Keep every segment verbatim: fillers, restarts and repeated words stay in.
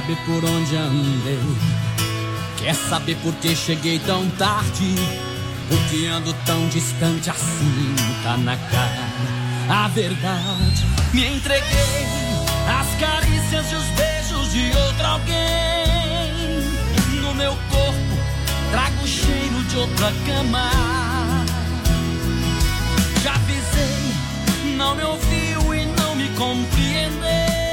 saber por onde andei? Quer saber por que cheguei tão tarde? Por que ando tão distante assim? Tá na cara a verdade. Me entreguei às carícias e os beijos de outro alguém. No meu corpo trago o cheiro de outra cama. Já avisei, não me ouviu e não me compreendeu.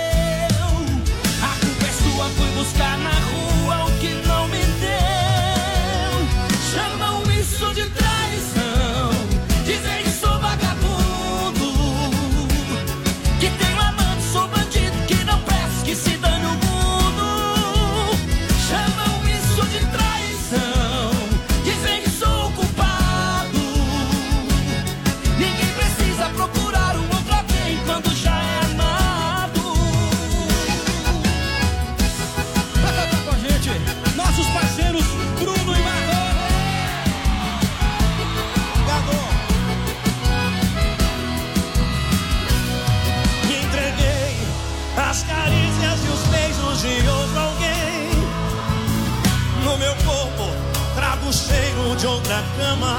A culpa é sua, fui buscar na rua o que não me deu. Chamam isso de traição, dizem que sou vagabundo, que tenho amante, sou bandido, que não presto, que se dane o mundo. Chamam isso de traição, dizem que sou o culpado. Ninguém precisa procurar um outro alguém quando já é amado. Vai cantar com a gente nossos parceiros Bruno e Marlon. Me entreguei às carícias e os beijos de outro alguém. No meu corpo trago o cheiro de outra cama.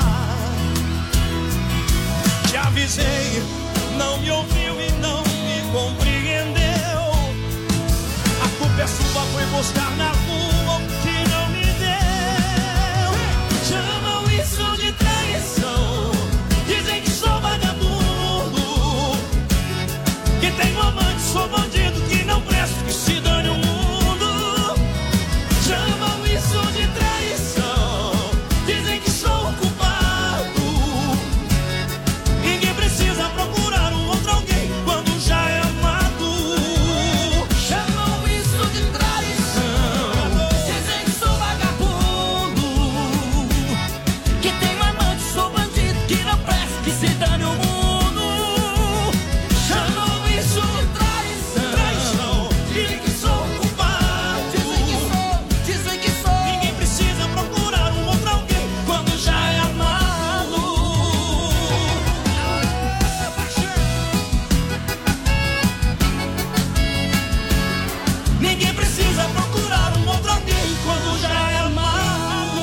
Te avisei, não me ouviu e não me compreendeu. A culpa é sua, foi buscar na rua o que não me deu. Chamam isso de traição, dizem que sou vagabundo, que tenho amante, sou bandido, que não presto, que se dane o mundo. Chamam isso de traição, dizem que sou o culpado. Ninguém precisa procurar um outro alguém quando já é amado. Chamam isso de traição, dizem que sou vagabundo, que tenho amante, sou bandido, que não presto, que se dane o mundo. Chamam isso de traição, dizem que sou o culpado. Dizem que sou, dizem que sou. Ninguém precisa procurar um outro alguém quando já é amado. Ninguém precisa procurar um outro alguém quando já é amado.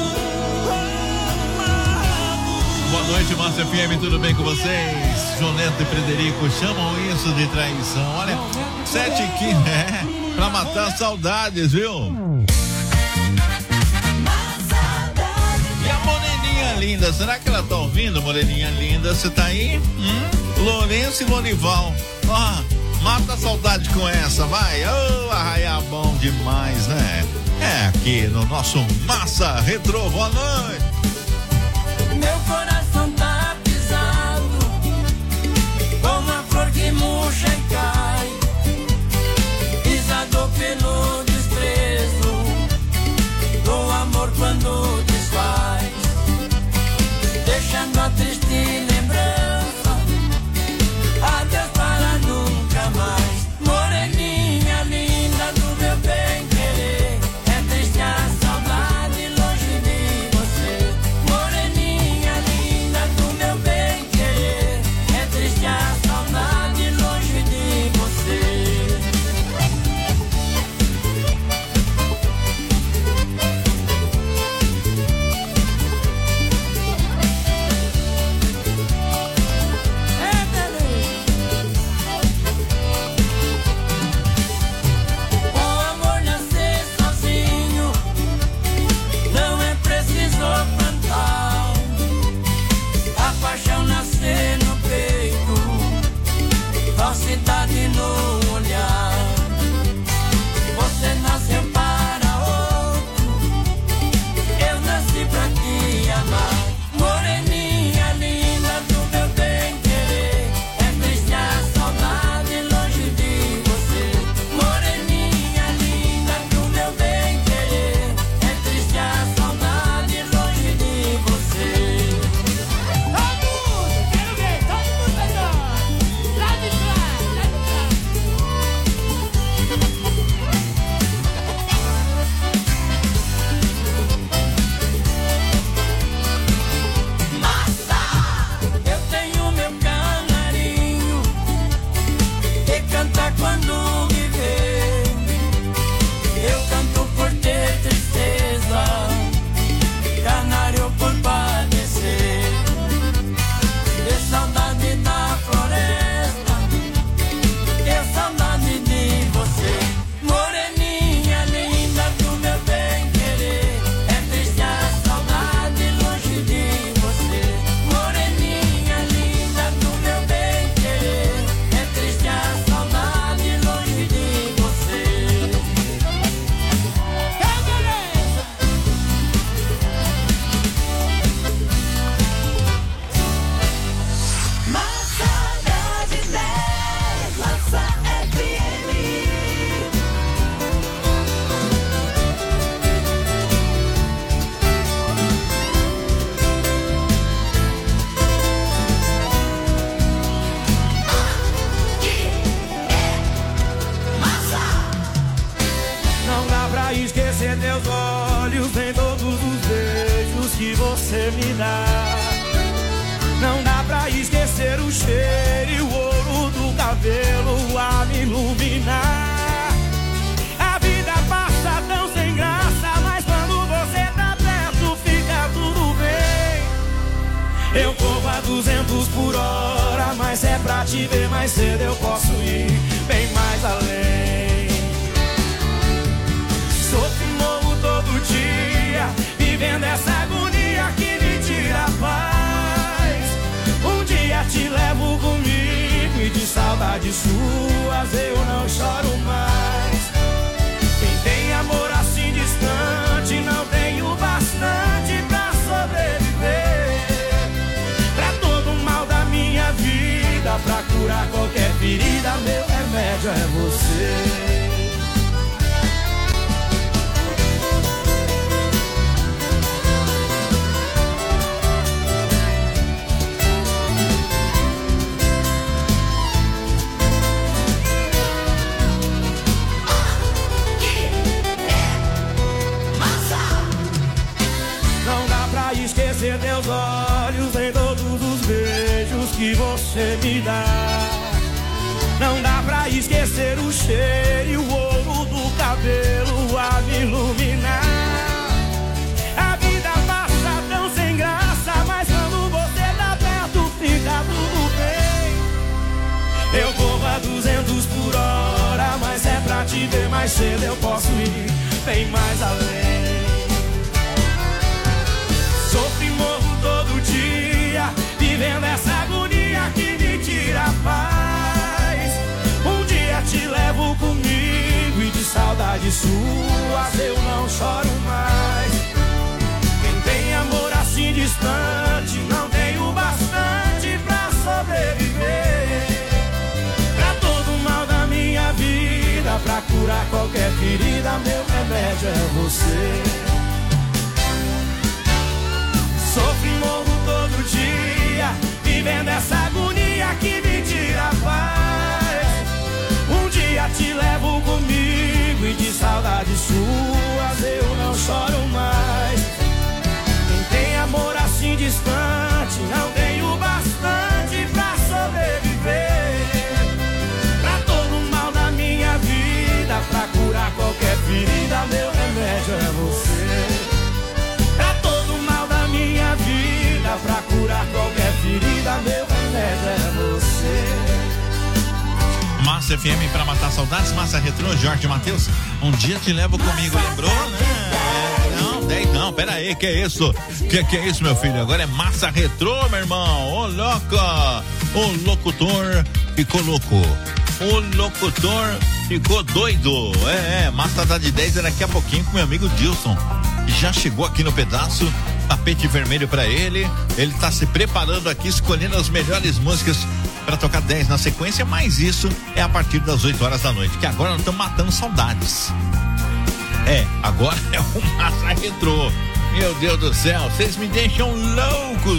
Boa noite, Márcia F M, tudo bem com vocês? João Neto e Frederico chamam isso de traição. Olha, sete e quinze, é, pra matar saudades, viu? E a Moreninha linda, será que ela tá ouvindo, Moreninha linda? Você tá aí? Hum? Lourenço e Lorival. Ó, mata a saudade com essa, vai. Ô, oh, arraiar bom demais, né? É aqui no nosso Massa Retrô. Boa noite. Meu coração tá pisado, como a flor que murcha e cai, pisado pelo desprezo do amor quando desfaz, deixando a triste lembrança, adeus para nunca mais. Moreninha linda do meu bem querer, é triste a saudade longe de você. Moreninha linda do meu bem querer, é triste a saudade longe de você. O amor nascer sozinho, não é preciso plantar. A paixão nascer no peito, falsidade no olhar. Você nasceu para outro, eu nasci pra te amar. Moreninha linda do meu bem querer, é triste a saudade longe de você. Moreninha linda do meu bem querer, é triste a saudade longe de você. Todo mundo, quero ver, todo mundo melhor. Lá de trás, lá de trás. teus olhos, em todos os beijos que você me dá. Não dá pra esquecer o cheiro e o ouro do cabelo a me iluminar. A vida passa tão sem graça, mas quando você tá perto fica tudo bem. Eu corro a duzentos por hora, mas é pra te ver mais cedo eu posso ir bem mais além. Sofro e morro todo dia, vivendo essa agonia que me tira a paz. Um dia te levo comigo e de saudades suas eu não choro mais. Quem tem amor assim distante não tem o bastante pra sobreviver. Pra todo mal da minha vida, pra curar qualquer ferida, meu remédio é você. Esquecer teus olhos em todos os beijos que você me dá. Não dá pra esquecer o cheiro e o ouro do cabelo a me iluminar. A vida passa tão sem graça, mas quando você tá perto fica tudo bem. Eu corro a duzentos por hora, mas é pra te ver mais cedo eu posso ir bem mais além. Sofro e morro todo dia, vivendo essa agonia que me tira a paz. Um dia te levo comigo e de saudades suas eu não choro mais. Quem tem amor assim distante não tem o bastante pra sobreviver. Pra todo mal da minha vida, pra curar qualquer ferida, meu remédio é você. Sofro e morro todo dia, vivendo essa agonia que me tira a paz. Um dia te levo comigo e de saudades suas eu não choro mais. Quem tem amor assim distante não tem o bastante pra sobreviver. Pra todo mal da minha vida, pra curar qualquer ferida, meu remédio é você. Minha vida, pra curar qualquer ferida, meu remédio é você. Massa F M pra matar saudades, Massa Retrô, Jorge Matheus. Um dia te levo comigo, lembrou, né? É, não, dez não, pera aí, que é isso? Que que é isso, meu filho? Agora é Massa Retrô, meu irmão. Ô, louca! O locutor ficou louco. O locutor ficou doido. É, é, Massa tá de dez, é daqui a pouquinho com meu amigo Dilson. Já chegou aqui no pedaço, tapete vermelho pra ele. Ele tá se preparando aqui, escolhendo as melhores músicas pra tocar dez na sequência, mas isso é a partir das oito horas da noite, que agora nós estamos matando saudades. É, agora é o Massa Retrô. Meu Deus do céu, vocês me deixam loucos.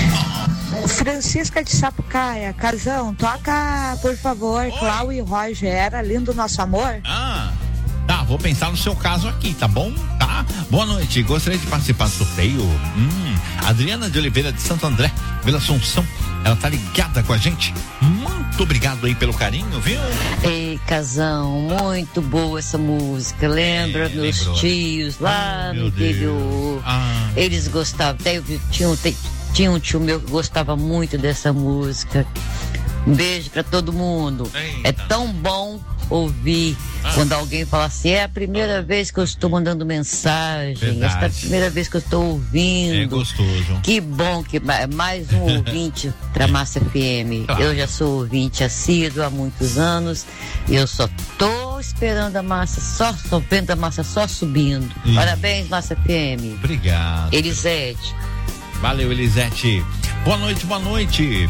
Francisca de Sapucaia, Casão, toca, por favor, Oi. Clau e Roger, Era Lindo Nosso Amor. Ah, tá, vou pensar no seu caso aqui, tá bom? Tá, boa noite, gostaria de participar do sorteio. Hum, Adriana de Oliveira de Santo André, Vila Assunção, ela tá ligada com a gente. Muito obrigado aí pelo carinho, viu? Ei, Casão, muito boa essa música. Lembra é, dos lembrou. tios lá Ai, no interior. Ah. Eles gostavam, até eu tinha, tinha um tio meu que gostava muito dessa música. Um beijo pra todo mundo. Eita. É tão bom ouvir ah. quando alguém fala assim, é a primeira vez que eu estou mandando mensagem, Verdade. esta é a primeira vez que eu estou ouvindo. É gostoso. Que bom que mais um ouvinte pra Massa F M. Claro. Eu já sou ouvinte assíduo há muitos anos e eu só tô esperando a massa, só, só vendo a massa só subindo. Isso. Parabéns, Massa F M. Obrigado. Elisete. Valeu, Elisete. Boa noite, boa noite.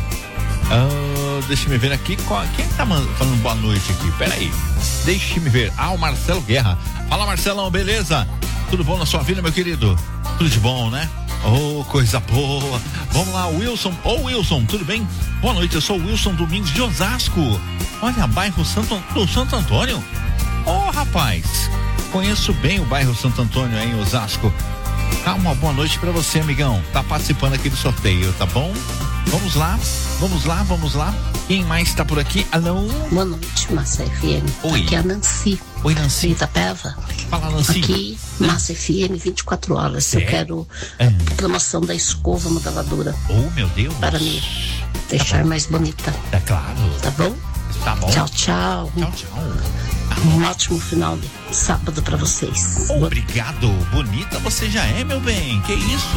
Uh, deixa eu ver aqui, qual, quem tá falando boa noite aqui? Peraí, deixa eu ver. Ah, o Marcelo Guerra. Fala, Marcelão, beleza? Tudo bom na sua vida, meu querido? Tudo de bom, né? Oh, coisa boa. Vamos lá, Wilson. Ô, oh, Wilson, tudo bem? Boa noite, eu sou o Wilson Domingos de Osasco. Olha, bairro Santo, do Santo Antônio. Ô, oh, rapaz, Conheço bem o bairro Santo Antônio aí em Osasco. Ah, uma boa noite pra você, amigão. Tá participando aqui do sorteio, tá bom? Vamos lá, vamos lá, vamos lá. Quem mais tá por aqui? Alô? Boa noite, Massa F M. Oi. Aqui é a Nancy. Oi, Nancy. De Itapeva. Fala, Nancy. Aqui, Massa F M, vinte e quatro horas. É? Eu quero a é. promoção da escova modeladora. Oh, meu Deus. Para me deixar tá mais bonita. É claro. Tá bom? Tá bom. Tchau, tchau. Tchau, tchau. Um ótimo final de sábado pra vocês. Obrigado. Bonita você já é, meu bem. Que isso?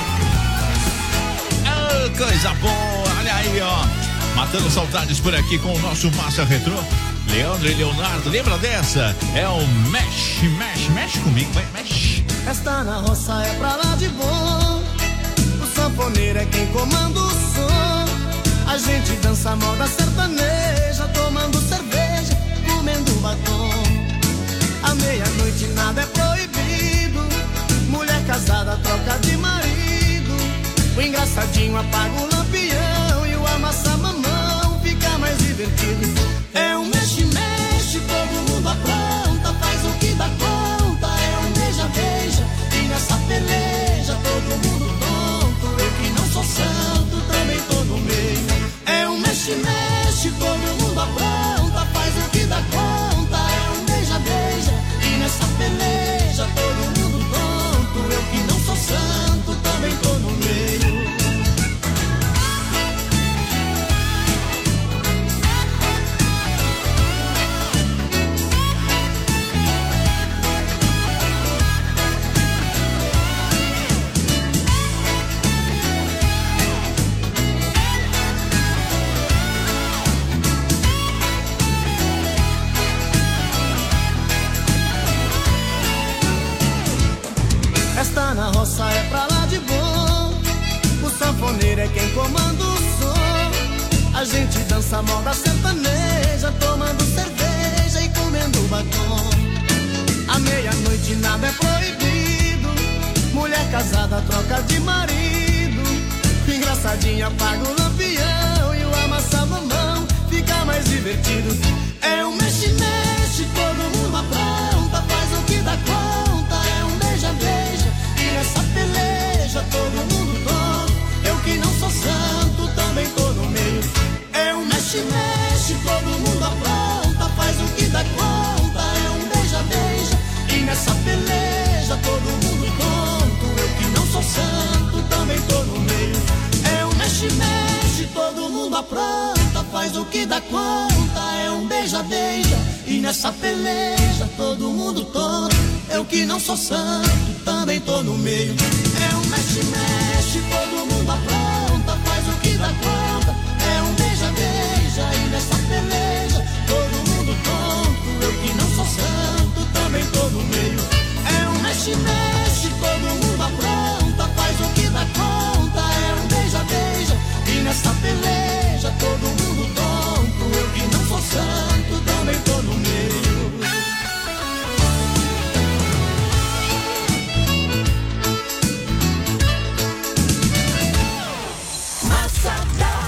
Oh, coisa boa. Olha aí, ó. Matando saudades por aqui com o nosso Massa Retrô. Leandro e Leonardo, lembra dessa? É o Mexe, Mexe, Mexe comigo, vai, mexe. Esta na roça é pra lá de bom. O sanfoneiro é quem comanda o som. A gente dança a moda sertaneja, tomando cerveja, comendo batom. À meia-noite nada é proibido. Mulher casada troca de marido. O engraçadinho apaga o lampião e o amassa-mamão fica mais divertido. É um mexe-mexe, todo mundo apronta, faz o que dá conta. É um beija-beija e nessa peleja todo mundo tonto. Eu que não sou santo, também tô no meio. É um mexe-mexe, todo mundo apronta, faz o que dá conta. É um beija-beija e nessa peleja todo mundo tonto. Eu que não sou santo, também tô no meio. Esta na roça é pra lá de bom. O sanfoneiro é quem comanda o som. A gente dança a moda sertaneja, tomando cerveja e comendo batom. À meia-noite nada é proibido. Mulher casada troca de marido. Engraçadinha apaga o lampião e o amassa-mamão fica mais divertido. É um mexe-mexe, todo mundo apronta, faz o que dá conta. É um beija-beija e nessa peleja todo mundo tonto. Eu que não sou santo, também tô no meio. É um mexe-mexe, todo mundo apronta, faz o que dá conta. É um beija-beija e nessa peleja todo mundo tonto. Eu que não sou santo, também tô no meio. É um mexe-mexe, todo mundo apronta, faz o que dá conta. É um beija-beija e nessa peleja todo mundo tonto. Eu que não sou santo, também tô no meio. É um mexe-mexe, todo mundo apronta, faz o que dá conta. É um beija-beija e nessa peleja todo mundo tonto. Eu que não sou santo, também tô no meio. É um mexe-mexe, todo mundo apronta, faz o que dá conta. É um beija-beija e nessa peleja todo mundo tonto. Eu que não sou santo, também tô no meio. Massa da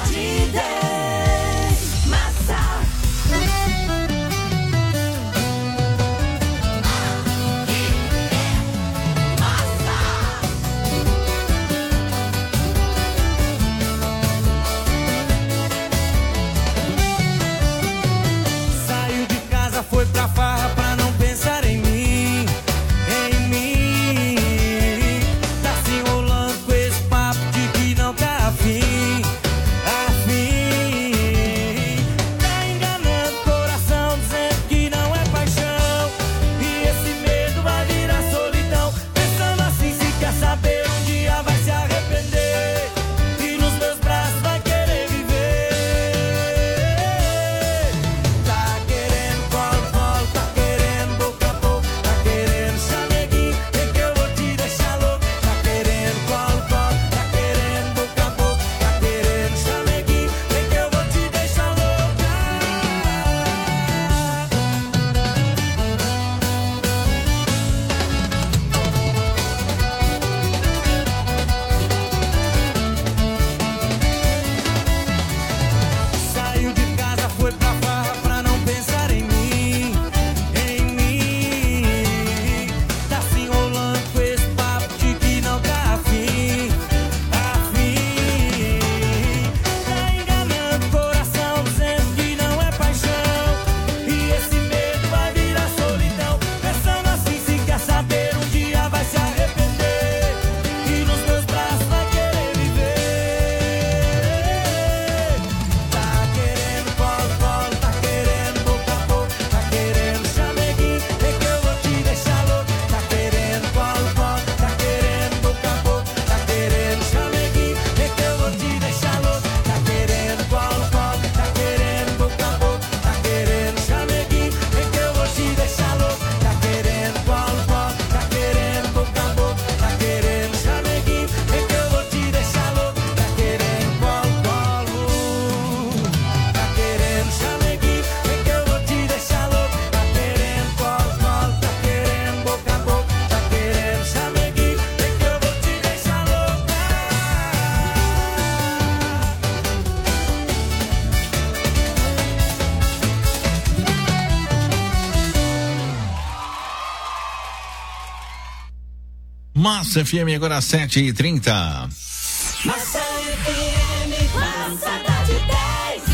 Massa F M, agora sete e trinta. Massa F M, Massa da de dez.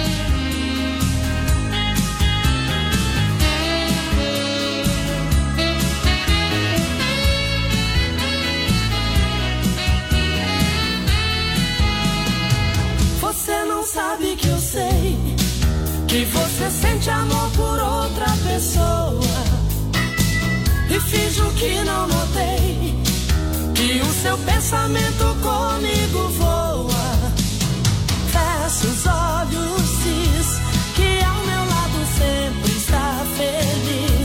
Você não sabe que eu sei que você sente amor por outra pessoa e finjo que não notei que o seu pensamento comigo voa. Fecha os olhos, diz que ao meu lado sempre está feliz,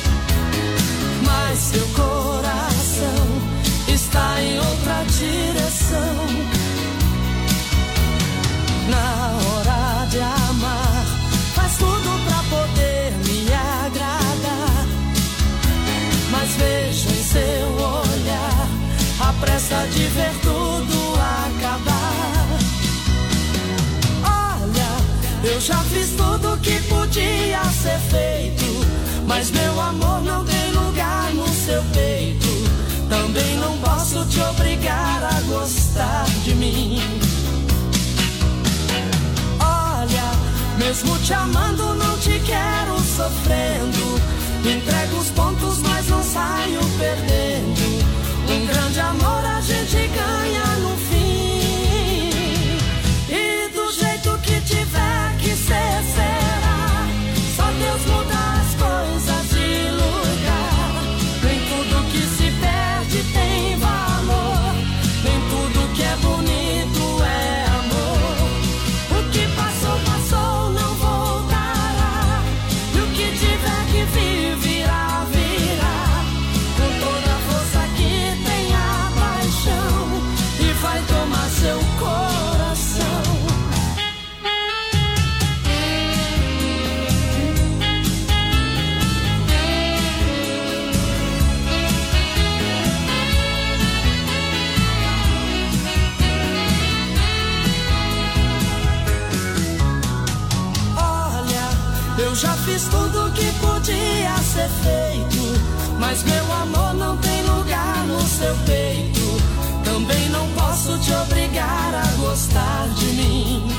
mas seu coração está em outra direção. Na hora de amar, faz tudo pra poder me agradar, mas vejo em seu olhar a pressa de ver tudo acabar. Olha, eu já fiz tudo que podia ser feito, mas meu amor não tem lugar no seu peito. Também não posso te obrigar a gostar de mim. Mesmo te amando, não te quero sofrendo. Entrego os pontos, mas não saio perdendo. Um grande amor a gente ganha no fim. E do jeito que tiver que ser, será. Só Deus muda as coisas de lugar. Nem tudo que se perde tem valor. Nem tudo que é bonito é amor. O que passou, passou. Seu coração. Olha, eu já fiz tudo que podia ser feito, mas meu amor não tem lugar no seu peito. Também não posso te obrigar a gostar de mim.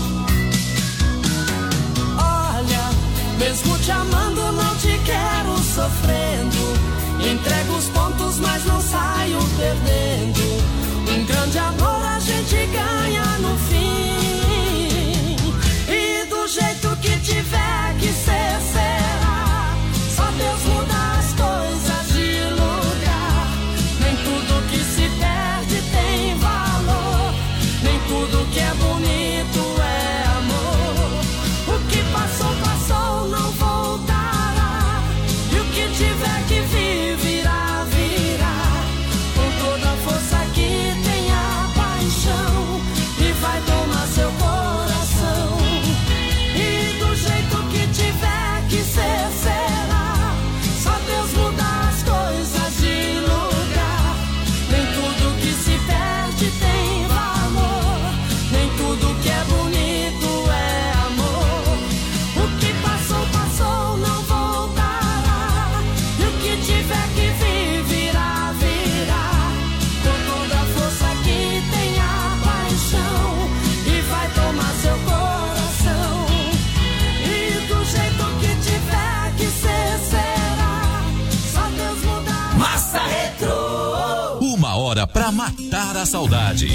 Olha, mesmo te amando, não te quero sofrendo. Entrego os pontos, mas não saio perdendo. Um grande amor a gente ganha no fim. E do jeito que tiver que ser, será. Só Deus muda as coisas de lugar. Nem tudo que se perde tem valor, nem tudo que é bonito é amor. O que passou, passou, não voltará. E o que tiver que vir, virá, virá. Com toda a força que tem a paixão, e vai tomar seu coração. E do jeito que tiver que ser, será. Só Deus muda as coisas de lugar. Nem tudo que se perde tem valor, nem tudo que é bonito é amor. O que passou, passou, não voltará. E o que tiver que vir, virá, virá. Com toda a força que tem a paixão, e vai tomar seu coração. E do jeito que tiver que ser, será. Só Deus mudar. Massa Retro. Uma hora pra matar a saudade.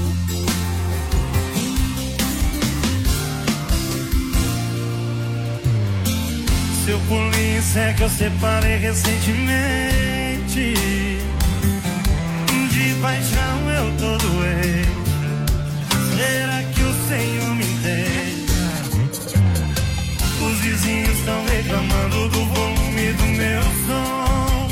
Seu polícia é que eu separei recentemente. De paixão eu tô doente. Será que o Senhor me entende? Os vizinhos estão reclamando do volume do meu som,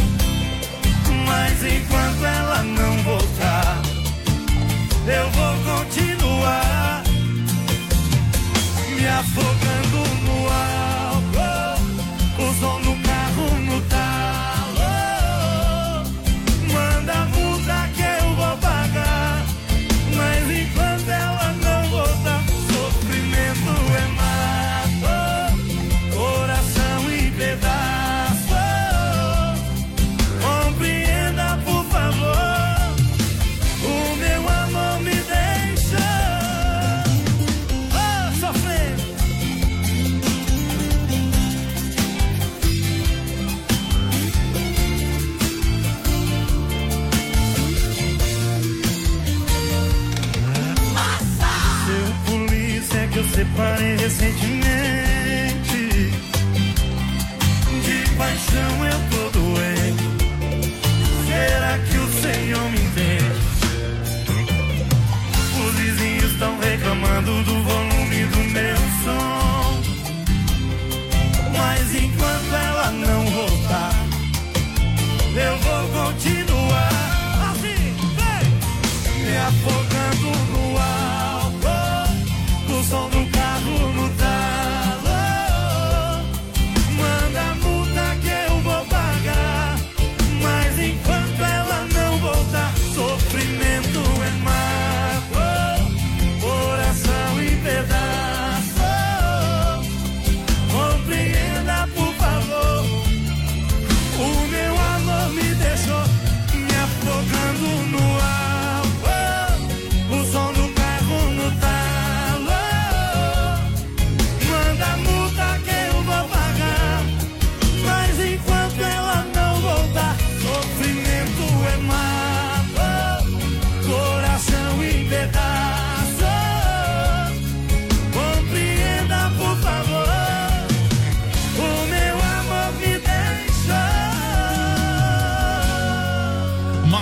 mas enquanto ela não voltar, eu vou continuar me afogando no álcool. O som do carro no talo. Manda a multa que eu vou pagar, mas enquanto ela não voltar, sofrimento é mato, coração em pedaços.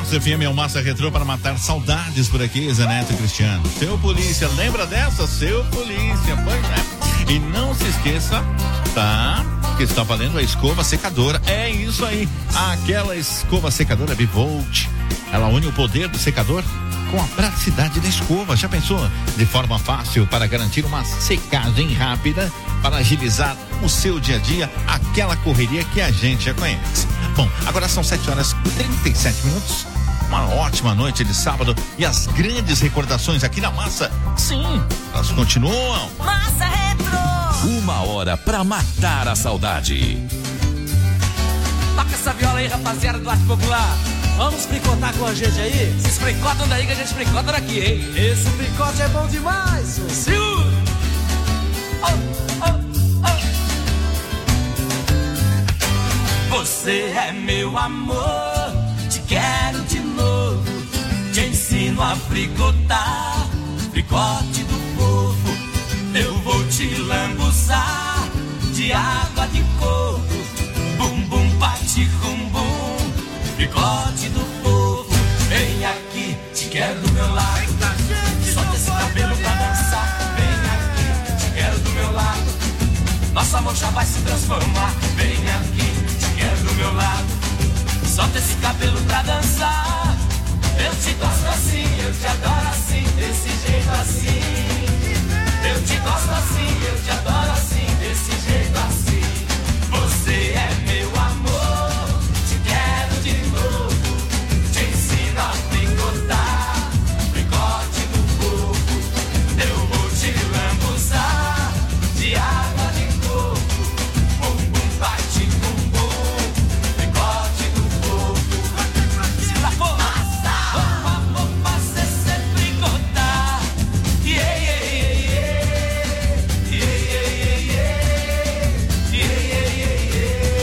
Santos F M é o Massa Retrô para matar saudades por aqui, Zé Neto e Cristiano. Seu Polícia, lembra dessa? Seu Polícia, pois é. E não se esqueça, tá? Que está valendo a escova secadora. É isso aí, aquela escova secadora Bivolt. Ela une o poder do secador com a praticidade da escova. Já pensou? De forma fácil para garantir uma secagem rápida, para agilizar o seu dia a dia, aquela correria que a gente já conhece. Bom, agora são sete horas e trinta e sete minutos. Uma ótima noite de sábado e as grandes recordações aqui na Massa, sim, elas continuam. Massa Retro. Uma hora pra matar a saudade. Toca essa viola aí, rapaziada do Arte Popular. Vamos fricotar com a gente aí? Vocês fricotam daí que a gente fricota daqui, hein? Esse fricote é bom demais, ô. Segura! Oh, oh, oh. Você é meu amor, te quero de novo, te ensino a fricotar, fricote do povo. Eu vou te lambuzar de água de coco, bum bum bate rum bum, fricote do povo. Vem aqui, te quero do meu lado, solta esse cabelo pra dançar. Vem aqui, te quero do meu lado, nosso amor já vai se transformar. Vem aqui, te quero do meu lado, solta esse cabelo pra dançar. Eu te gosto assim, eu te adoro assim, desse jeito assim. Eu te gosto assim, eu te adoro assim, desse jeito assim. Você é meu amor, te quero de novo, te ensino a fricotar, fricote do povo. Eu vou te lambuzar de água de coco, bum bum bate bum bum, fricote do povo. Se lá for massa, vamos, vamos fazer você fricotar. Yeah, yeah, yeah, yeah, yeah, yeah, yeah, yeah,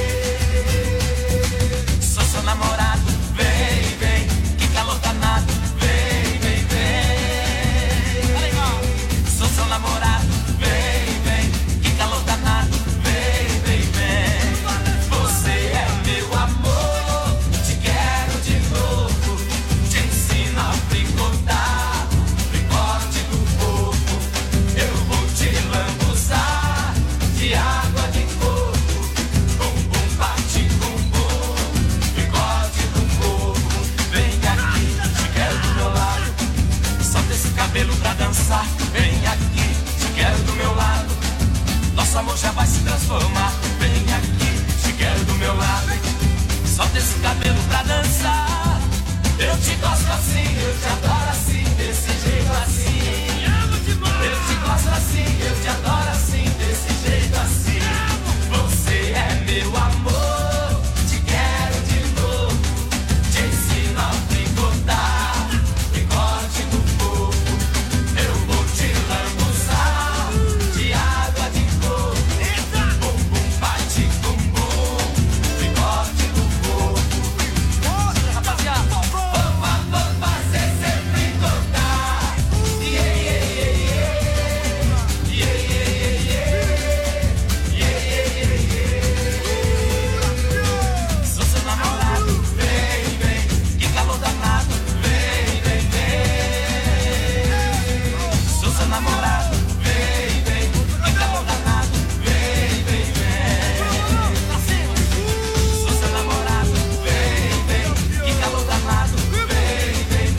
yeah. Sou seu namorado, vem, vem, que calor danado, vem, vem, vem. Sou seu namorado, vem, vem, que calor danado, vem, vem, vem. Você é meu amor, te quero de novo, te ensino a fricotar, fricote do povo. Eu vou te lambuzar de água de coco, bum bum bate bum bum, fricote do povo. Vem aqui, te quero do meu lado, solta esse cabelo pra dançar. Vem aqui, te quero do meu lado, nosso amor já vai se transformar. Vem aqui, te quero do meu lado, solta esse cabelo pra dançar. Eu te gosto assim, eu te adoro assim, desse jeito assim. Eu te gosto assim, eu te adoro assim, desse jeito assim. Você é meu amor, te quero de novo, te ensino a fricotar, fricote do povo. Eu vou te lambuzar de água de coco, bum bum bate bum bum, fricote do povo. Rapaziada, vamos, vamos fazer você fricotar. Yeah, yeah, yeah, yeah. Yeah, yeah, yeah, yeah. Yeah, yeah, yeah, yeah. Sou seu namorado, vem, vem, que calor danado, vem, vem, vem. Sou seu namorado, vem, vem, que calor danado, vem, vem, vem. Sou seu namorado, vem, vem, que calor danado, vem, vem,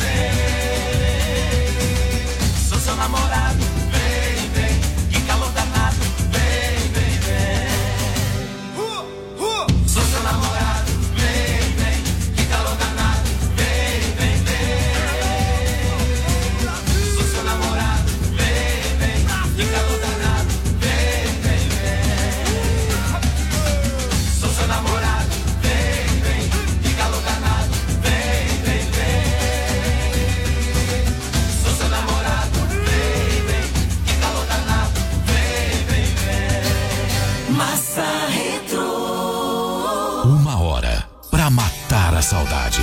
vem. Sou seu namorado, vem, vem, que calor danado, vem, vem, vem. Sou seu namorado, vem, vem, que calor danado, vem, vem, vem. Sou seu namorado, vem, vem, que calor danado, vem, vem, vem. Sou seu namorado, vem, vem, que calor danado, vem, vem, vem. Sou seu namorado, vem, vem, que calor danado, vem, vem, vem. Massa Retro. Uma hora pra matar a saudade.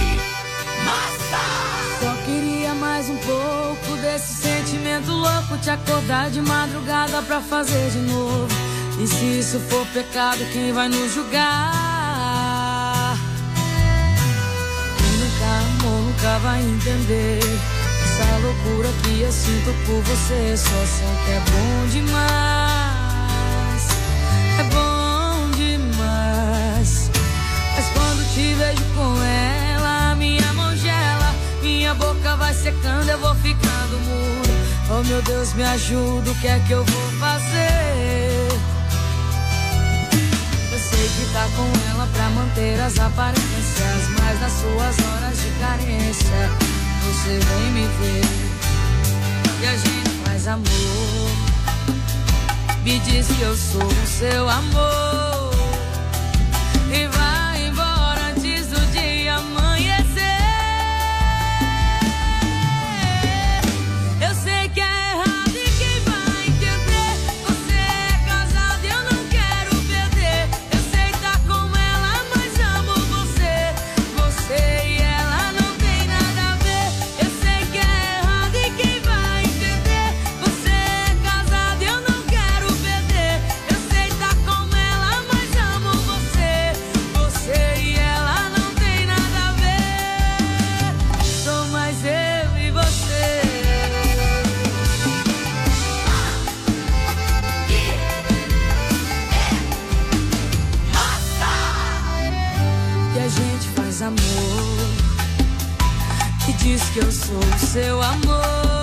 Só queria mais um pouco desse sentimento louco, te acordar de madrugada pra fazer de novo. E se isso for pecado, quem vai nos julgar? Quem nunca amou, nunca nunca vai entender essa loucura que eu sinto por você. Só sei que é bom demais, é bom demais. Mas quando te vejo com ela, minha mão gela, minha boca vai secando, eu vou ficando mudo. Oh meu Deus, me ajuda, o que é que eu vou fazer? Eu sei que tá com ela pra manter as aparências, mas nas suas horas de carência você vem me ver e a gente faz amor. Me diz que eu sou o seu amor e vai embora antes do dia amanhecer. Eu sei que é errado e quem vai entender? Você é casado e eu não quero perder. Eu sei tá com ela, mas amo você. Você e ela não tem nada a ver. Eu sei que é errado e quem vai entender? Você é casado e eu não quero perder. Eu sei tá com ela, mas amo você. Você e ela não tem nada a ver. Sou mais eu e você. E a gente faz amor e diz que eu sou o seu amor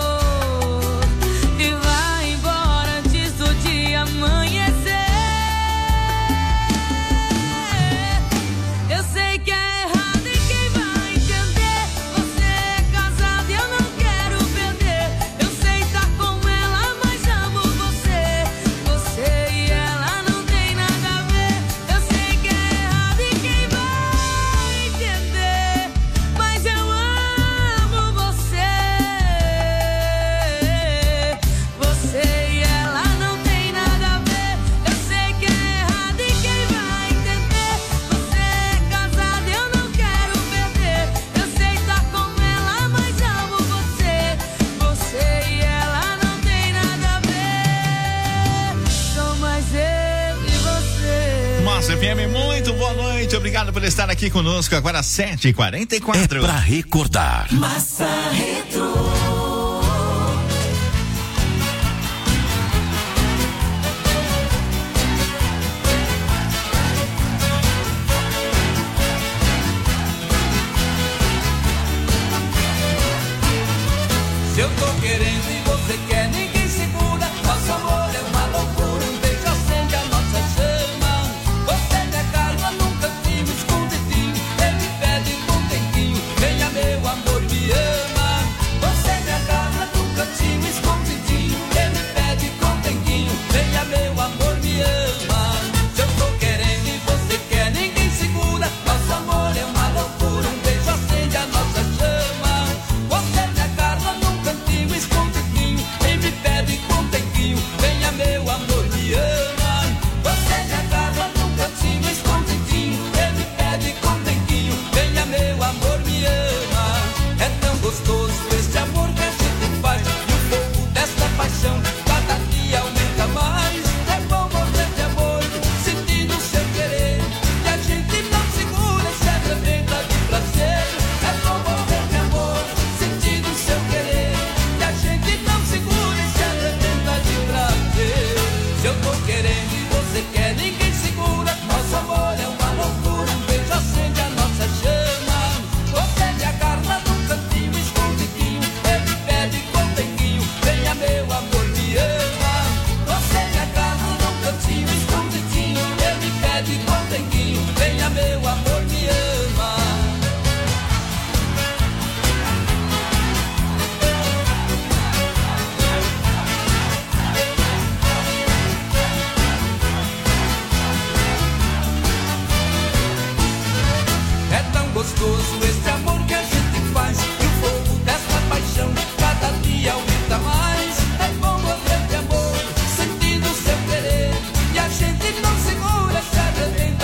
e vai embora antes do dia amanhecer. Eu sei que é errado e quem vai entender? Você é casado e eu não quero perder. Eu sei tá com ela, mas amo você. Você e ela não tem nada a ver. Eu sei que é errado e quem vai entender? Mas eu amo você. Você e ela não tem nada a ver. Eu sei que é errado e quem vai entender? Você é casado e eu não quero perder. Eu sei tá com ela, mas amo você. Você e ela não tem nada a ver. Sou mais eu e você. Massa F M, muito boa noite, obrigado por estar aqui conosco. Agora sete e quarenta e É quatro. pra recordar. Massa Retro. Se eu tô querendo e você quer, ninguém segura. Nosso amor é uma loucura, um beijo acende a nossa chama. Você me agarra num cantinho escondidinho, ele me pede com tempinho, venha meu amor, me ama. Você me agarra num cantinho escondidinho, ele me pede com tempinho, venha meu amor, me ama. Se eu tô querendo e você quer, ninguém segura. Nosso amor é uma loucura, um beijo acende a nossa chama. Você me agarra num cantinho escondidinho, e me pede com tempinho, venha meu amor, me ama. Você me agarra num cantinho escondidinho, e me pede com tempinho, venha meu amor, me ama. É tão gostoso este amor que a gente faz, e o fogo desta paixão cada dia aumenta mais. É bom morrer de amor, sentindo o seu querer, e a gente não segura, se arrebenta de prazer. É bom morrer de amor, sentindo o seu querer, e a gente não segura, se arrebenta de prazer. Se eu tô querendo e você quer, ninguém segura. Nosso amor é uma loucura, um beijo acende a nossa chama. Você me agarra num cantinho escondidinho, ele me pede com tempinho, venha meu amor, me ama. Você me agarra num cantinho escondidinho, ele me pede com tempinho, venha meu amor, me ama. É tão gostoso esse amor que a gente faz, e o fogo dessa paixão cada dia aumenta mais. É bom morrer de amor, sentindo o seu querer, e a gente não segura, se arrebenta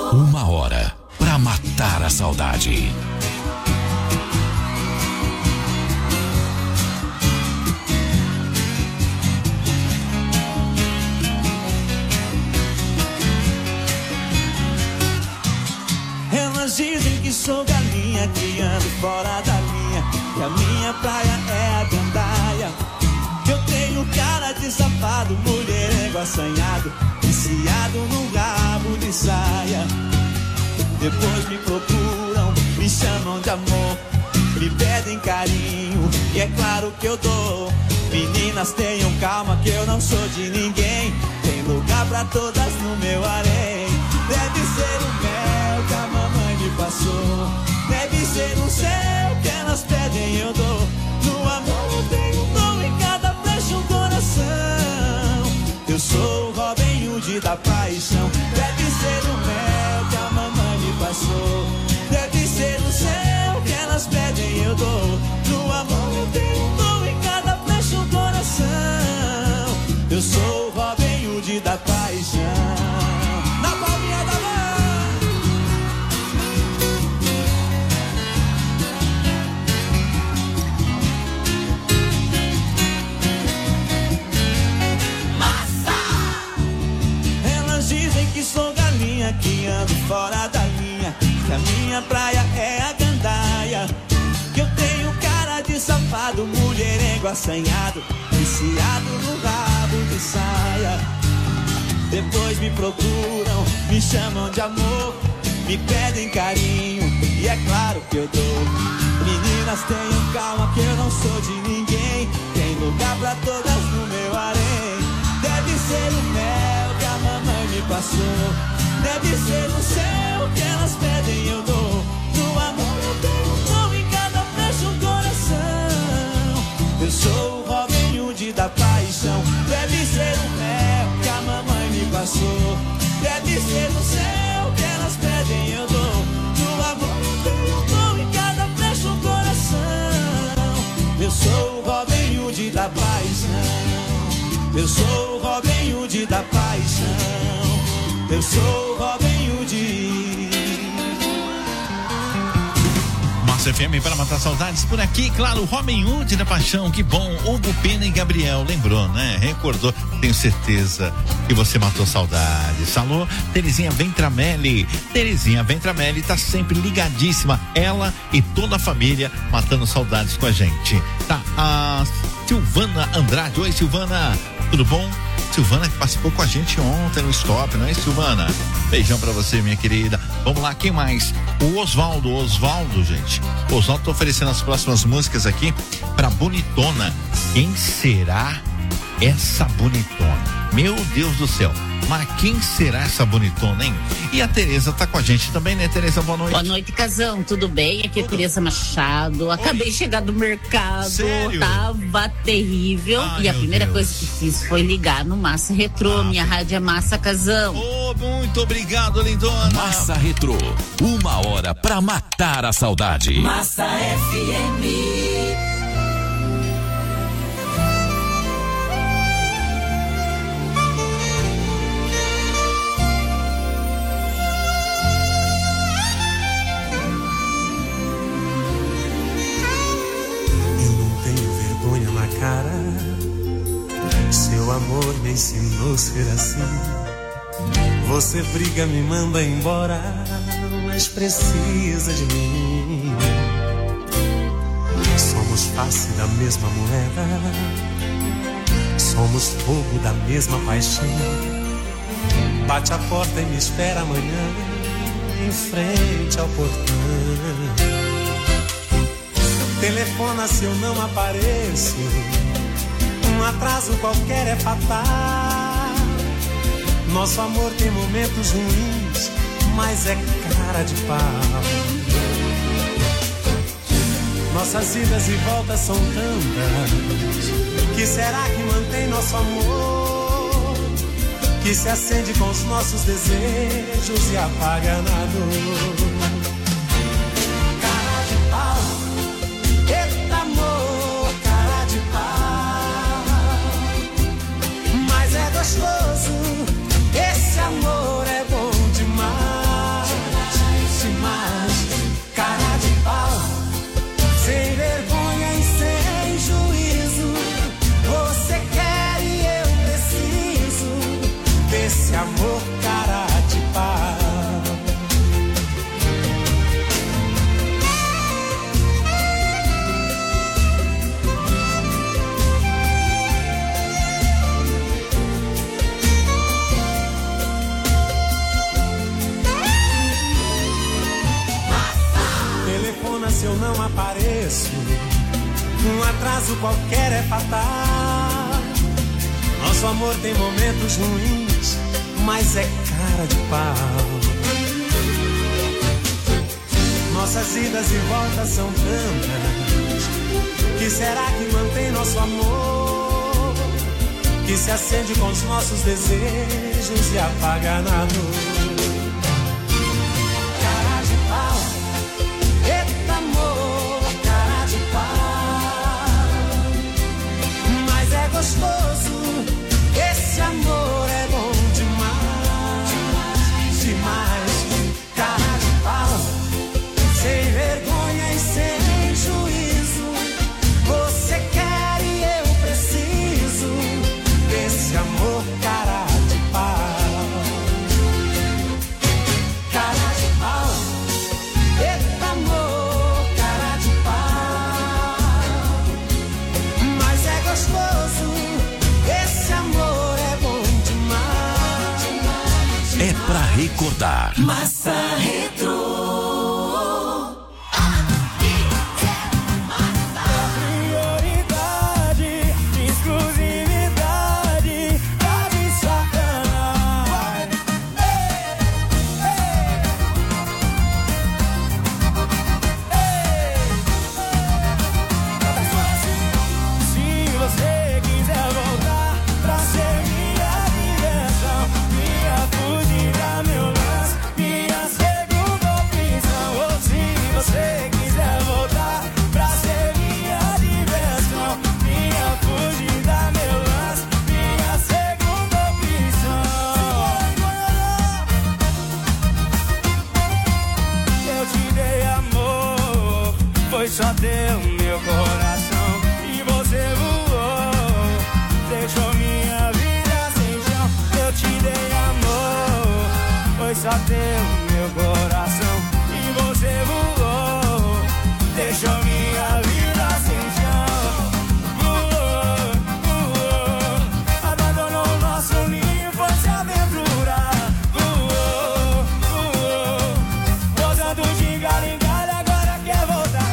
Uma hora pra matar a saudade. Elas dizem que sou galinha, que ando fora da linha, que a minha praia é a gandaia. Eu tenho cara de safado, mulherengo assanhado, viciado no rabo de saia. Depois me procuram, me chamam de amor, me pedem carinho, e é claro que eu dou. Meninas, tenham calma que eu não sou de ninguém, tem lugar pra todas no meu harém. Deve ser o mel que a mamãe me passou, deve ser o céu que elas pedem, eu dou. No amor eu tenho um dom, em cada flecha um coração. Eu sou o Robin Hood da paixão. Deve ser o mel que a mamãe me passou, deve ser o céu que elas pedem, eu dou. No amor eu tenho um dom, em cada flecha um coração. Eu sou o Robin Hood da paixão. Na palminha da mão. Que sou galinha, que ando fora da linha, que a minha praia é a gandaia. Que eu tenho cara de safado, mulherengo assanhado, viciado no rabo de saia. Depois me procuram, me chamam de amor, me pedem carinho, e é claro que eu dou. Meninas, tenham calma que eu não sou de ninguém, tem lugar pra todas no meu harém. Deve ser o mel que a mamãe me passou, deve ser o céu que elas pedem, eu dou. No amor eu tenho um dom, em cada flecha um coração. Eu sou o Robin Hood da paixão. Deve ser o mel que a mamãe me passou, deve ser o céu que elas pedem, eu dou. No amor eu tenho um dom, em cada flecha um coração. Eu sou o Robin Hood da paixão. Eu sou o Robin Hood da paixão. Eu sou o Robin Hood. Massa F M para matar saudades por aqui, claro, Robin Hood da paixão, que bom. Hugo, Pena e Gabriel, lembrou, né? Recordou, tenho certeza que você matou saudades. Alô, Terezinha Ventramelli. Terezinha Ventramelli tá sempre ligadíssima, ela e toda a família matando saudades com a gente. Tá, a Silvana Andrade. Oi, Silvana, tudo bom? Silvana que participou com a gente ontem no Stop, não é, Silvana? Beijão pra você, minha querida. Vamos lá, quem mais? O Osvaldo, Osvaldo, gente. O Osvaldo tá oferecendo as próximas músicas aqui pra Bonitona. Quem será essa bonitona? Meu Deus do céu. Mas quem será essa bonitona, hein? E a Tereza tá com a gente também, né, Tereza? Boa noite. Boa noite, Casão. Tudo bem? Aqui é a Tereza Machado. Acabei de chegar do mercado. Sério? Tava terrível. Ai, e a primeira Deus. coisa que fiz foi ligar no Massa Retrô. Ah, minha rádio é Massa, Casão. Oh, muito obrigado, lindona. Massa Retrô. Uma hora pra matar a saudade. Massa F M. Cara, seu amor me ensinou a ser assim. Você briga, me manda embora, mas precisa de mim. Somos face da mesma moeda, somos fogo da mesma paixão. Bate a porta e me espera amanhã, em frente ao portão. Telefona se eu não apareço, um atraso qualquer é fatal. Nosso amor tem momentos ruins, mas é cara de pau. Nossas idas e voltas são tantas, que será que mantém nosso amor? Que se acende com os nossos desejos e apaga na dor. Gostoso, esse amor é bom demais. semana se eu não apareço. Um atraso qualquer é fatal. Nosso amor tem momentos ruins, mas é cara de pau. Nossas idas e voltas são tantas. Que será que mantém nosso amor? Que se acende com os nossos desejos e apaga na dor. Cara de pau, eita amor, cara de pau. Mas é gostoso, esse amor é bom demais, demais. Cara de pau, sem vergonha e sem juízo. Você quer e eu preciso desse amor, cara de pau. Cara de pau, eita amor, cara de pau. Mas é gostoso, esse amor é bom demais. É pra recordar. Massa Retro. Só deu meu coração e você voou, deixou minha vida sem chão. Eu te dei amor, foi só deu meu coração e você voou, deixou minha vida sem chão. Voou, voou, abandonou nosso ninho, foi se aventurar. Voou, voou, gozando de galho em galho, agora quer voltar.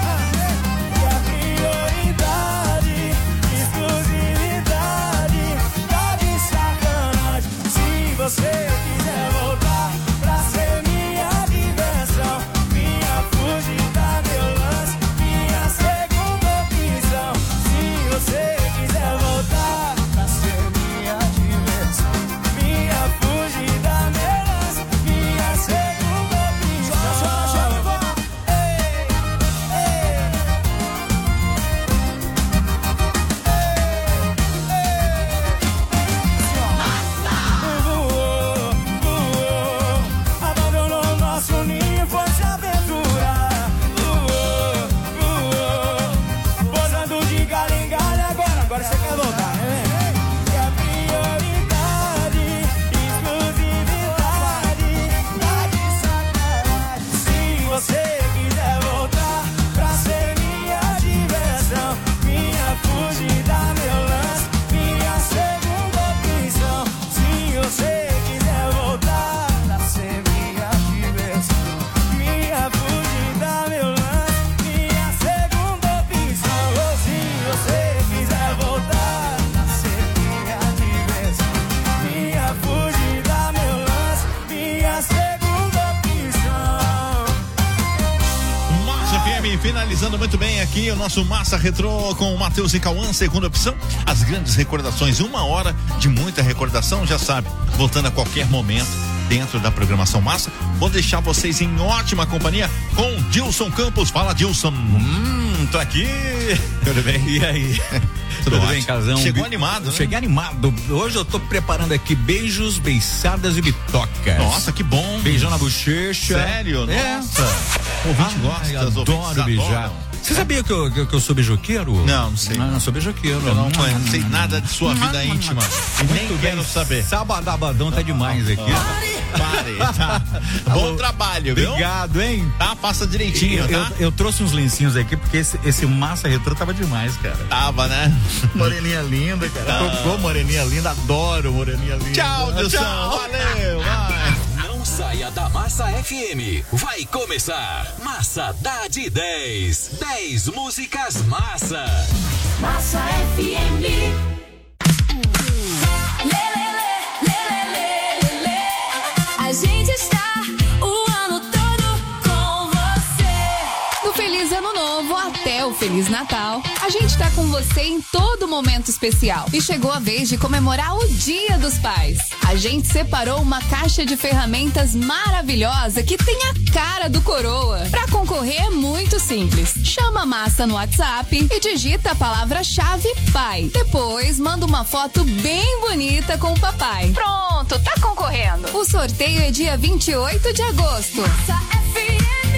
Se você quiser voltar pra ser minha diversão, minha fugida, meu lance, minha segunda opção. Se você quiser voltar pra ser minha diversão, minha fugida, meu lance, minha segunda opção. Ei, ei. Finalizando muito bem aqui o nosso Massa Retrô com o Matheus e Cauã, segunda opção. As grandes recordações, uma hora de muita recordação, já sabe, voltando a qualquer momento dentro da programação Massa. Vou deixar vocês em ótima companhia com Dilson Campos. Fala, Dilson. Hum, tô aqui. Tudo bem? E aí? Tudo, Tudo bem, Casão? Chegou animado, né? Cheguei animado. Hoje eu tô preparando aqui beijos, beiçadas e bitocas. Nossa, que bom. Beijão na bochecha. Sério? É. Nossa. O ouvinte ah, gosta, eu adoro beijar. Você sabia que eu, que, que eu sou beijoqueiro? Não, não sei. Não, não sou beijoqueiro. Eu não, não, não sei nada de sua vida não, íntima. Não, nem bem. Quero saber. Sabadabadão tá demais aqui. Pare, tá. Bom trabalho, viu? Obrigado, hein? Tá, passa direitinho, eu, tá? Eu, eu trouxe uns lencinhos aqui, porque esse, esse Massa Retrô tava demais, cara. Tava, né? Moreninha linda, cara. Tá. Tocou moreninha linda, adoro moreninha linda. Tchau, Dilson. Valeu, vai. Não Saia da Massa F M. Vai começar Massa dá de dez. dez músicas massa. Massa F M. Lê, lê, lê, lê, lê, lê, lê. A gente está o ano todo com você. Do Feliz Ano Novo até o Feliz Natal, a gente tá com você em todo momento especial. E chegou a vez de comemorar o Dia dos Pais. A gente separou uma caixa de ferramentas maravilhosa que tem a cara do Coroa. Pra concorrer é muito simples. Chama a Massa no WhatsApp e digita a palavra-chave pai. Depois manda uma foto bem bonita com o papai. Pronto, tá concorrendo. O sorteio é dia vinte e oito de agosto. Massa F M.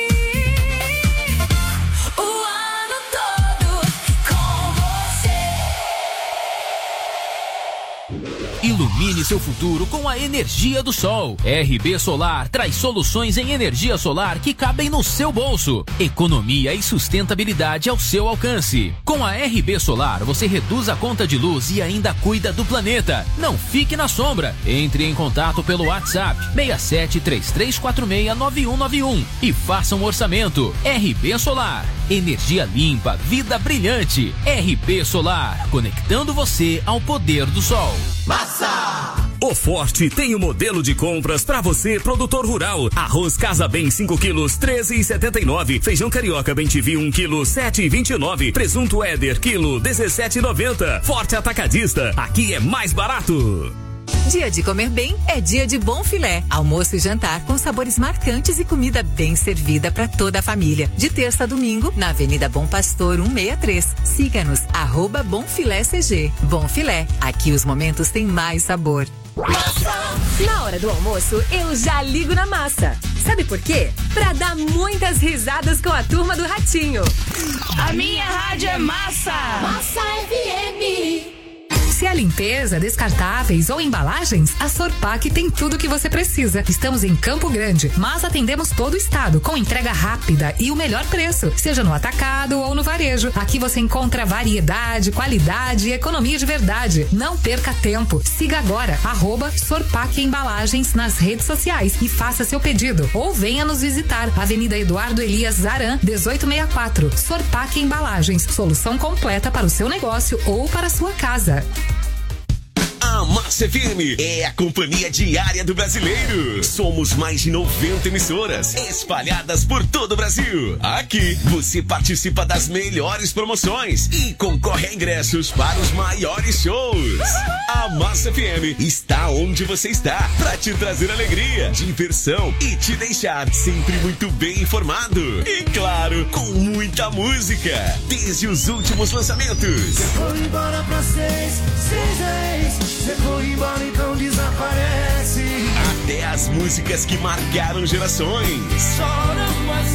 O ano todo com você. Ilumine seu futuro com a energia do sol. R B Solar traz soluções em energia solar que cabem no seu bolso. Economia e sustentabilidade ao seu alcance. Com a R B Solar, você reduz a conta de luz e ainda cuida do planeta. Não fique na sombra. Entre em contato pelo WhatsApp seis sete três três quatro seis nove um nove um e faça um orçamento. R B Solar. Energia limpa, vida brilhante. R B Solar. Conectando você ao poder do sol. Massa! O Forte tem o modelo de compras para você, produtor rural. Arroz Casa Bem cinco quilos, treze e setenta e nove. Feijão Carioca Bem T V um quilo, sete e vinte e nove. Presunto Éder, quilo, dezessete e noventa. Forte Atacadista, aqui é mais barato. Dia de comer bem é dia de Bom Filé. Almoço e jantar com sabores marcantes e comida bem servida para toda a família. De terça a domingo, na Avenida Bom Pastor cento e sessenta e três. Siga-nos, arroba Bom Filé C G. Bom Filé, aqui os momentos têm mais sabor. Na hora do almoço, eu já ligo na Massa. Sabe por quê? Pra dar muitas risadas com a turma do Ratinho. A minha rádio é Massa. Massa F M. Se é limpeza, descartáveis ou embalagens, a Sorpac tem tudo o que você precisa. Estamos em Campo Grande, mas atendemos todo o estado com entrega rápida e o melhor preço, seja no atacado ou no varejo. Aqui você encontra variedade, qualidade e economia de verdade. Não perca tempo. Siga agora, arroba Sorpac Embalagens nas redes sociais e faça seu pedido. Ou venha nos visitar, Avenida Eduardo Elias Zaran, dezoito sessenta e quatro. Sorpac Embalagens, solução completa para o seu negócio ou para a sua casa. A Massa F M é a companhia diária do brasileiro. Somos mais de noventa emissoras espalhadas por todo o Brasil. Aqui você participa das melhores promoções e concorre a ingressos para os maiores shows. A Massa F M está onde você está para te trazer alegria, diversão e te deixar sempre muito bem informado. E claro, com muita música, desde os últimos lançamentos. Você foi embora pra seis, seis, seis. Você foi embora, então desaparece. Até as músicas que marcaram gerações. Choram as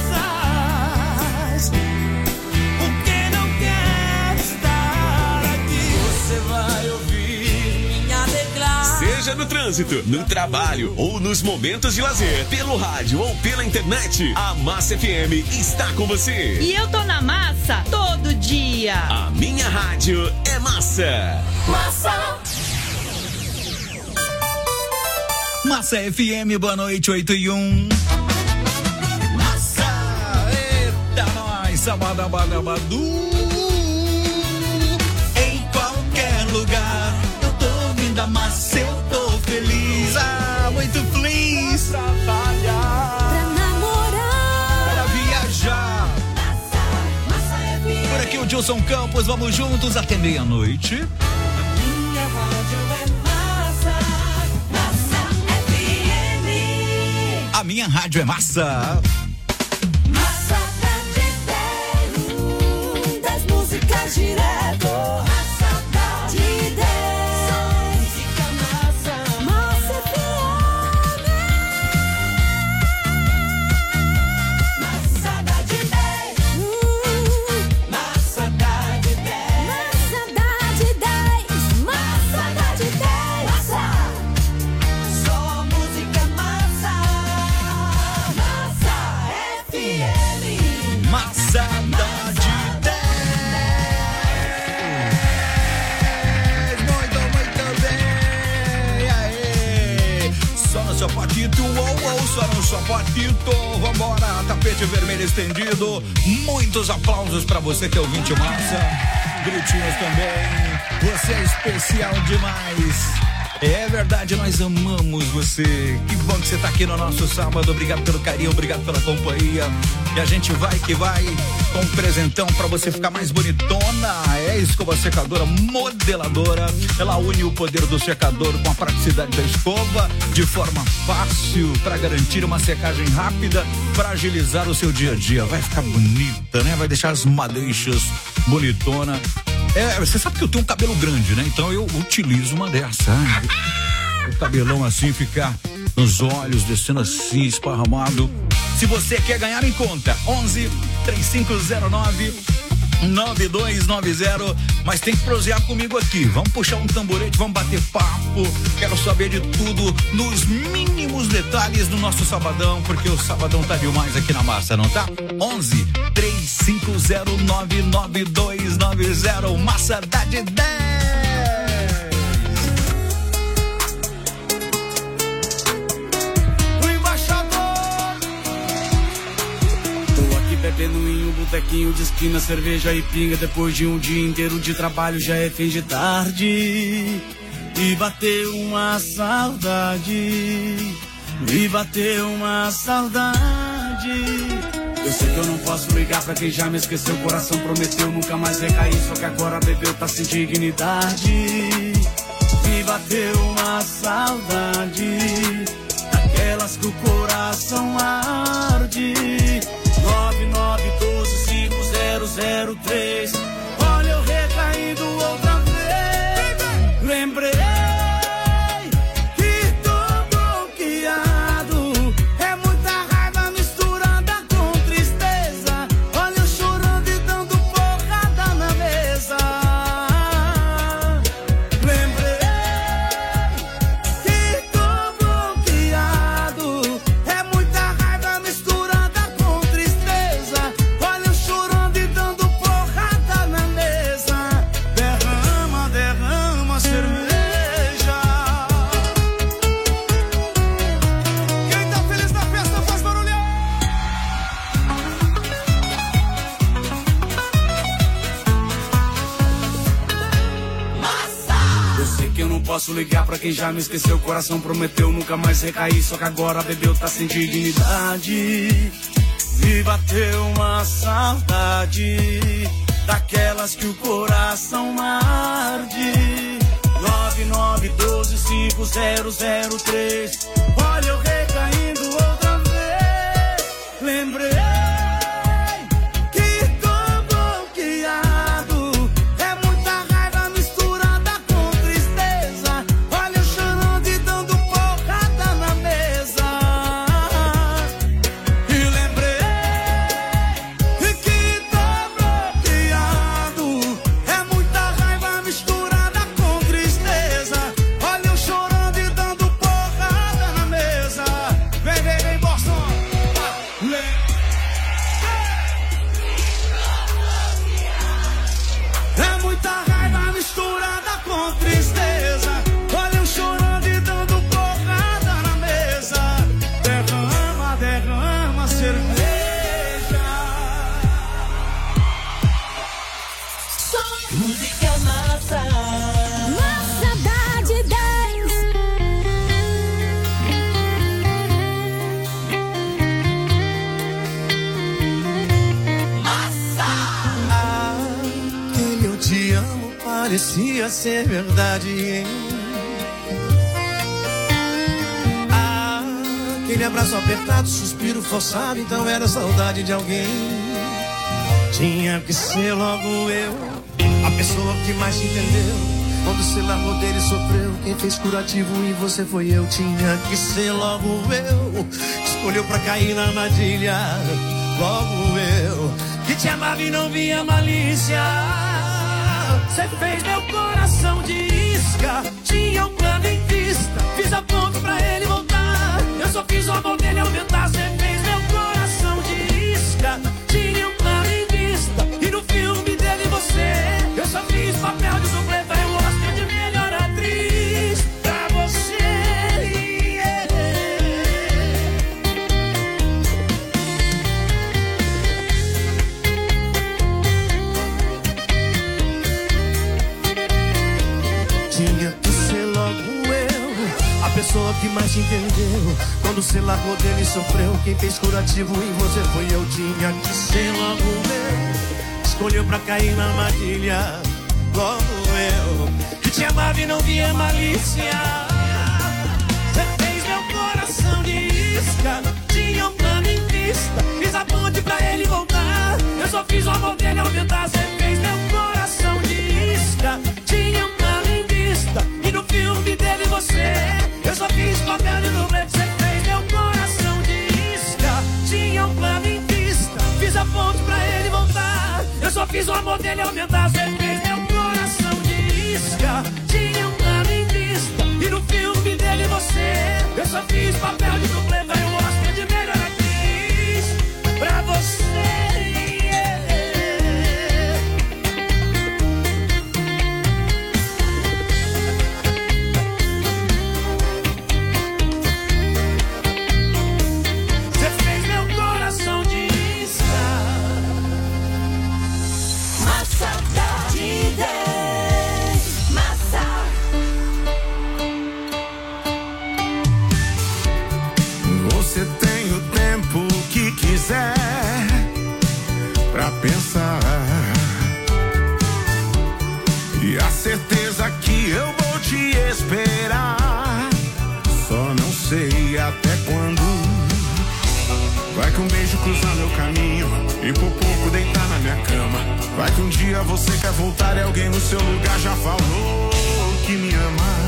rosas, porque não quer estar aqui. Você vai ouvir minha declaração. Seja no trânsito, no trabalho ou nos momentos de lazer, pelo rádio ou pela internet, a Massa F M está com você. E eu tô na Massa todo dia. A minha rádio é Massa. Massa. Massa F M, boa noite, oito e um. Massa. Eita, nós, sabadabadabadu. Em qualquer lugar, eu tô ouvindo a Massa, eu tô feliz. Ah, muito feliz. Pra trabalhar, pra namorar, para viajar. Massa, Massa F M. Por aqui o Gilson Campos, vamos juntos até meia-noite. Minha rádio é Massa. A minha rádio é Massa. Massa dá de dez, das músicas direto. Massa dá de dez, só música massa. Massa F M. Massa dá de dez, massa dá de dez, massa dá de dez, massa dá de dez, massa. Só música massa. F M. Massa dá de dez. Patito, vambora, tapete vermelho estendido, muitos aplausos pra você que é ouvinte massa, gritinhos também, você é especial demais. É verdade, nós amamos você. Que bom que você tá aqui no nosso sábado. Obrigado pelo carinho, obrigado pela companhia. E a gente vai que vai com um presentão pra você ficar mais bonitona. É escova secadora modeladora. Ela une o poder do secador com a praticidade da escova de forma fácil pra garantir uma secagem rápida, pra agilizar o seu dia a dia. Vai ficar bonita, né? Vai deixar as madeixas bonitona. É, você sabe que eu tenho um cabelo grande, né? Então eu utilizo uma dessa. Né? O cabelão assim, ficar nos olhos, descendo assim, esparramado. Se você quer ganhar em conta, onze, três cinco zero nove, nove dois nove zero. Mas tem que prosear comigo aqui. Vamos puxar um tamborete, vamos bater papo. Quero saber de tudo, nos mínimos detalhes do nosso sabadão, porque o sabadão tá demais aqui na massa, não tá? onze, três cinco zero nove, nove dois nove zero. Massa da de dez. Bebendo em um botequinho de esquina, cerveja e pinga. Depois de um dia inteiro de trabalho, já é fim de tarde. E bateu uma saudade, me bateu uma saudade. Eu sei que eu não posso ligar pra quem já me esqueceu. O coração prometeu nunca mais recair, só que agora bebeu, tá sem dignidade. Me bateu uma saudade, daquelas que o coração arde. nove nove um dois cinco zero zero três. Olha eu recaindo outra vez. Lembrei que tô bloqueado. É muita raiva misturada com tristeza. Olha eu chorando e dando porrada na mesa. Lembrei que tô bloqueado. É muita raiva misturada com tristeza. Olha eu chorando e dando porrada na mesa. Derrama, derrama cerveja. Quem tá feliz na festa faz barulho. Eu sei que eu não posso ligar pra quem já me esqueceu. O coração prometeu nunca mais recair, só que agora bebeu, tá sem dignidade. Me bateu uma saudade, daquelas que o coração arde. nove nove um dois cinco zero zero três. Olha eu recaindo outra vez. Lembrei que tô bloqueado. É muita raiva misturada com tristeza. Olha eu chorando e dando porrada na mesa. E lembrei que tô bloqueado. É muita raiva misturada com tristeza. Olha eu chorando e dando porrada na mesa. Vem, vem, vem, Boston. É muita raiva misturada com tristeza. Olha eu chorando e dando porrada na mesa. Derrama, derrama cerveja. Música massa. Massa da de dez. Aquele eu te amo parecia ser verdade, hein? Ah, aquele abraço apertado, suspiro forçado, então era saudade de alguém. Tinha que ser logo eu, a pessoa que mais te entendeu. Quando você largou dele sofreu, quem fez curativo em você foi eu. Tinha que ser logo eu, escolheu pra cair na armadilha. Logo eu, que te amava e não via malícia. Você fez meu coração de isca, tinha um plano em vista. Fiz a ponte pra ele voltar, eu só fiz o amor dele aumentar. Você fez meu coração de isca, tinha um plano em vista. E no filme dele você, eu só fiz papel de dubleta. Eu gosto de melhor atriz pra você. Yeah. te entendeu. Quando você largou dele sofreu. Quem fez curativo em você foi eu. Tinha que ser logo eu. Escolheu pra cair na armadilha. Logo eu, que te amava e não via malícia. Você fez meu coração de isca. Tinha um plano em vista. Fiz a ponte pra ele voltar. Eu só fiz o amor dele aumentar. Você fez meu coração de isca. Tinha um plano em vista. E no filme dele você. Eu só fiz papel de dublê. Você fez meu coração de isca. Tinha um plano em vista. Fiz a ponte pra ele voltar. Eu só fiz o amor dele aumentar. Você fez meu coração de isca. Tinha um plano em vista. E no filme dele você. Eu só fiz papel de dublê. Vai o Oscar de melhor atriz pra você. Pra pensar e a certeza que eu vou te esperar. Só não sei até quando. Vai que um beijo cruzar meu caminho e por pouco deitar na minha cama. Vai que um dia você quer voltar e alguém no seu lugar já falou que me ama.